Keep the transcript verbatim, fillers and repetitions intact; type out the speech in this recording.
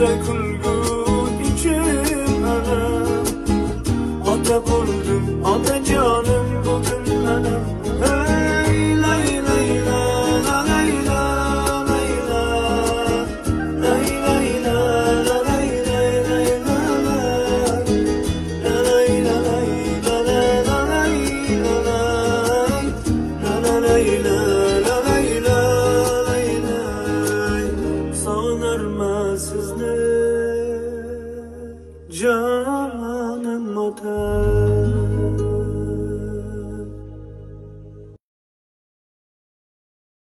döküldü içime. Ata buldum, ata canım bugün benim. Hey Leyla, Leyla, Leyla, Leyla, Leyla, Leyla, Leyla, sizni canım otar.